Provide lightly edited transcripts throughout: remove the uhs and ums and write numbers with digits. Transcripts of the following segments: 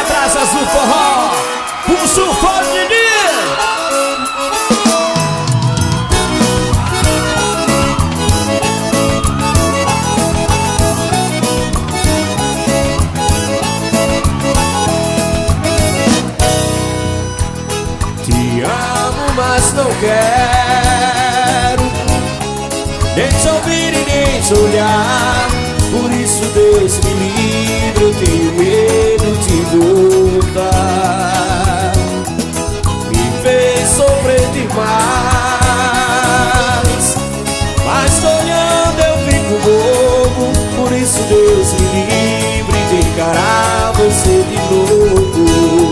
Brasas do Forró, puxa o fone de Te amo, mas não quero nem te ouvir e nem te olhar. Por isso Deus me livre, eu tenho medo de voltar. Me fez sofrer demais, mas olhando eu fico bobo. Por isso Deus me livre de encarar você de novo.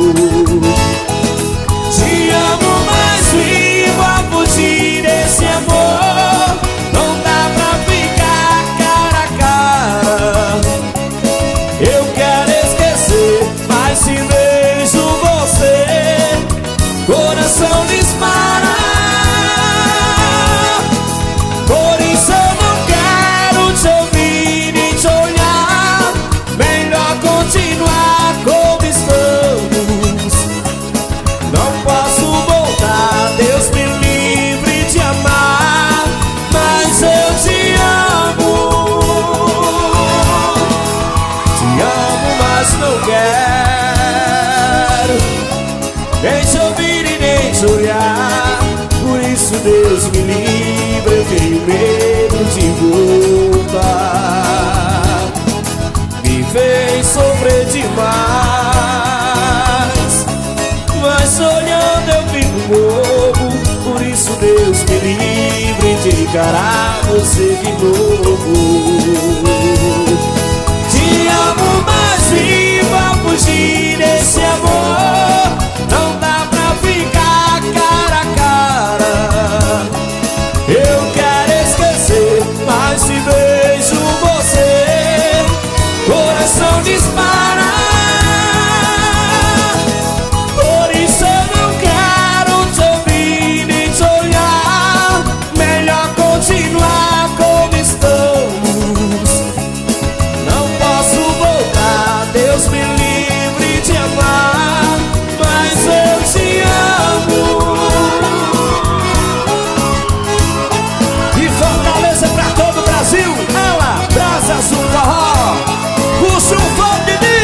Te amo, mas vivo a fugir desse amor. Não dá pra ficar cara a cara. Eu quero esquecer, mas se vejo você, coração dispara. Por isso eu não quero te ouvir nem te olhar. Melhor continuar como estamos. Não posso voltar, Deus me livre de amar, mas eu te amo. Te amo, mas não quero nem te ouvir e nem te olhar. Por isso Deus me livre, eu tenho medo de voltar. Me fez sofrer demais, mas olhando eu fico bobo. Por isso Deus me livre de encarar você de novo. Te amo, mas vivo a fugir desse amor. Não dá pra ficar cara a cara. Eu quero esquecer, mas se vejo você, coração dispara. Por isso eu não quero te ouvir nem te olhar. Melhor continuar como estamos. Não posso voltar, Deus me livre de amar, mas eu te amo. E Fortaleza pra todo o Brasil, ela, Brasas do Forró, puxa o fone de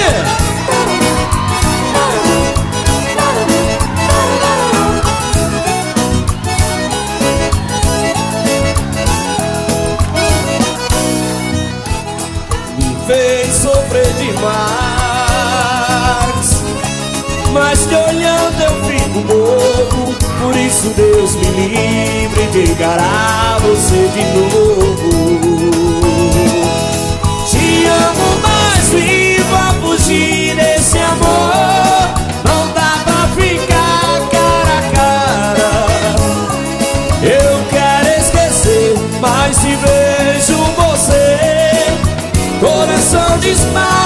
me fez sofrer demais, mas te olhando eu fico bobo. Por isso Deus me livre de encarar você de novo. Te amo, mas vivo a fugir desse amor. Não dá pra ficar cara a cara. Eu quero esquecer, mas se vejo você, coração dispara.